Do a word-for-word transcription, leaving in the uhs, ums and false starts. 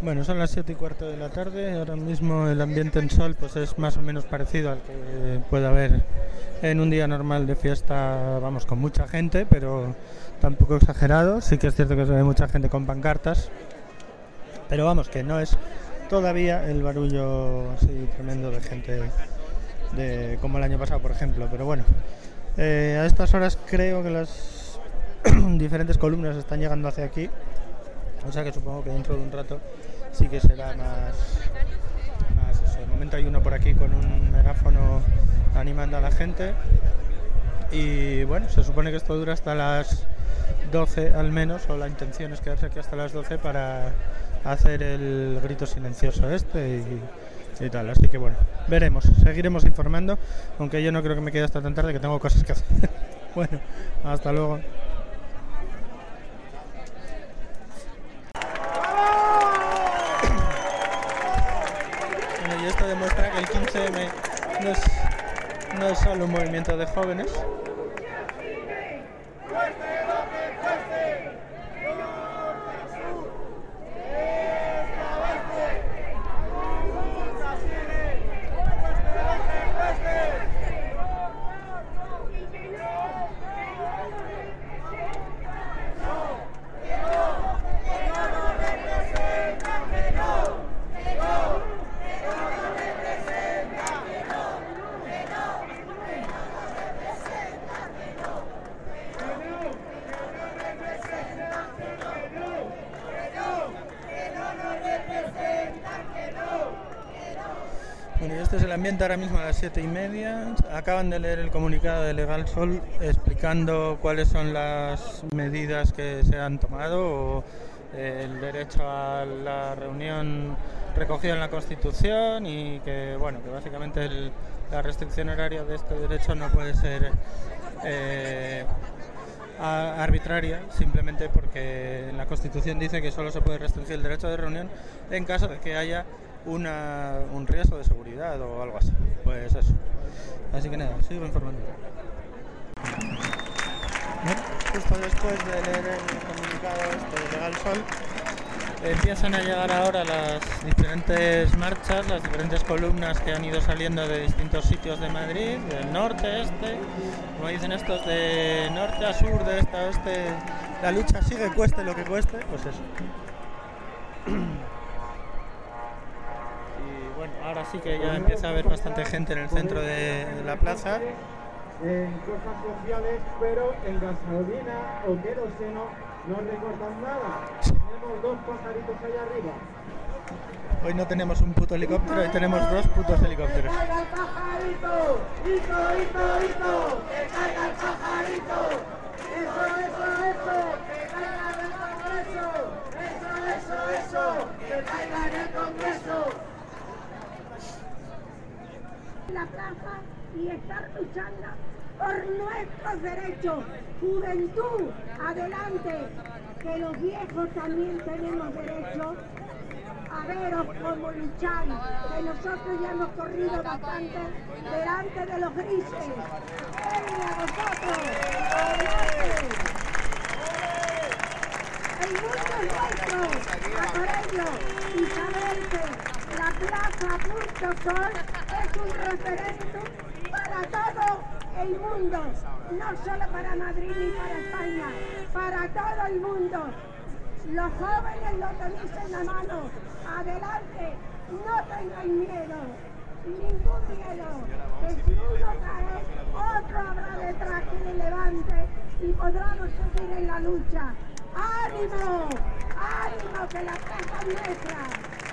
Bueno, son las siete y cuarto de la tarde. Ahora mismo el ambiente en Sol pues es más o menos parecido al que puede haber en un día normal de fiesta, vamos, con mucha gente, pero tampoco exagerado. Sí que es cierto que se ve mucha gente con pancartas, pero vamos, que no es todavía el barullo así tremendo de gente de como el año pasado, por ejemplo. Pero bueno, eh, a estas horas creo que las diferentes columnas están llegando hacia aquí, o sea que supongo que dentro de un rato sí que será más, más eso. De momento hay uno por aquí con un megáfono animando a la gente y bueno, se supone que esto dura hasta las doce al menos, o la intención es quedarse aquí hasta las doce para hacer el grito silencioso este y, y tal, así que bueno, veremos, seguiremos informando, aunque yo no creo que me quede hasta tan tarde, que tengo cosas que hacer. Bueno, hasta luego. Bueno, y esto demuestra que el quince eme no es, no es solo un movimiento de jóvenes. Bueno, y este es el ambiente ahora mismo a las siete y media. Acaban de leer el comunicado de Legal Sol explicando cuáles son las medidas que se han tomado, o eh, el derecho a la reunión recogido en la Constitución, y que bueno, que básicamente el, la restricción horaria de este derecho no puede ser eh, a, arbitraria, simplemente porque la Constitución dice que solo se puede restringir el derecho de reunión en caso de que haya Una, un riesgo de seguridad o algo así. Pues eso. Así que nada, sigo informando. Bien, justo después de leer el comunicado este de Legal Sol, empiezan a llegar ahora las diferentes marchas, las diferentes columnas que han ido saliendo de distintos sitios de Madrid, del norte, este, como dicen estos, de norte a sur, de este a oeste. La lucha sigue, cueste lo que cueste, pues eso. Ahora sí que ya empieza a haber bastante gente en el centro de, de la plaza. En cosas sociales, pero en gasolina o queroseno no recortan nada. Tenemos dos pajaritos allá arriba. Hoy no tenemos un puto helicóptero, hoy tenemos dos putos helicópteros. ¡Que caiga el pajarito! ¡Hito, hito, hito! ¡Que caiga el pajarito! ¡Eso, eso, eso! ¡Que caiga en el Congreso! ¡Eso, eso, eso! ¡Que caiga en el Congreso! La plaza y estar luchando por nuestros derechos. Juventud, adelante, que los viejos también tenemos derecho a veros cómo lucháis, que nosotros ya hemos corrido bastante delante de los grises. ¡Venga, vosotros! ¡Adelante! El mundo es nuestro, a por ello, y saber que la plaza Punto Sol es un referéndum para todo el mundo, no solo para Madrid ni para España, para todo el mundo. Los jóvenes lo tenéis en la mano, adelante, no tengáis miedo, ningún miedo, que si uno cae, otro habrá detrás que le levante y podremos seguir en la lucha. ¡Ánimo! ¡Ánimo, que la plaza es nuestra!